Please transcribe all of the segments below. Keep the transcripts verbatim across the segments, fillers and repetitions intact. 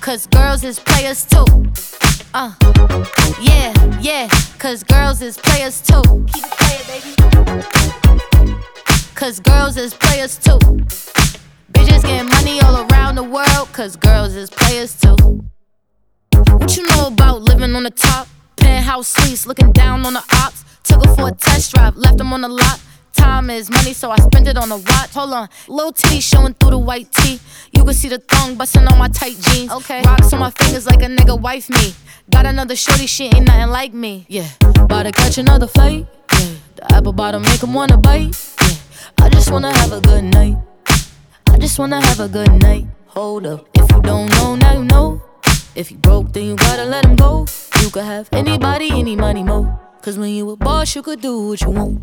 cause girls is players too. Uh, yeah, yeah, cause girls is players too. Keep it playing, baby. Cause girls is players too. Bitches getting money all around the world, cause girls is players too. What you know about living on the top? Penthouse suites, looking down on the ops. Took her for a test drive, left them on the lot. Time is money, so I spend it on a watch. Hold on, little titty showing through the white tee. You can see the thong bustin' on my tight jeans. Okay, rocks on my fingers like a nigga wife me. Got another shorty, she ain't nothing like me. Yeah, about to catch another flight. Yeah, the apple bottom make him wanna bite. Yeah, I just wanna have a good night. I just wanna have a good night. Hold up, if you don't know, now you know. If you broke, then you gotta let him go. You could have anybody, any money, mo. Cause when you a boss, you could do what you want.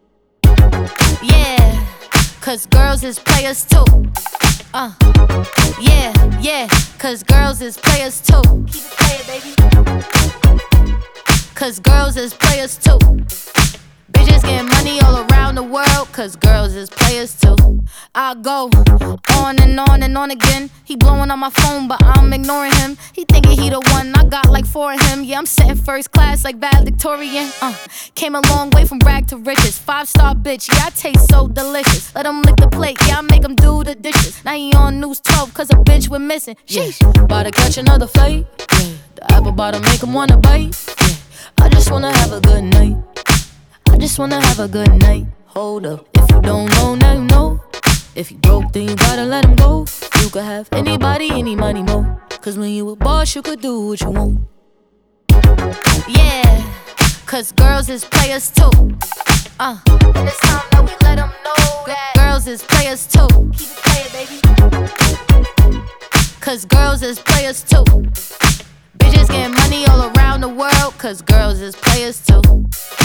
Yeah, cause girls is players too. Uh, yeah, yeah, cause girls is players too. Keep it playing, baby. Cause girls is players too. Bitches getting money all around the world, cause girls is players too. I go on and on and on again. He blowing on my phone, but I'm ignoring him. He thinking he the one, I got like four of him. Yeah, I'm sitting first class like valedictorian. Uh, came a long way from rag to riches. Five star bitch, yeah, I taste so delicious. Let him lick the plate, yeah, I make him do the dishes. Now he on news twelve, cause a bitch we're missing. Sheesh, yeah. About to catch another flight. Yeah, the apple bottom make him wanna bite. Yeah, I just wanna have a good night. I just wanna have a good night. Hold up, if you don't know, now you know. If you broke, then you gotta let him go. You could have anybody, any money, mo. Cause when you a boss, you could do what you want. Yeah, cause girls is players too. Uh, and it's time that we let them know that girls is players too. Keep it playing, baby. Cause girls is players too. Bitches getting money all around the world, cause girls is players too.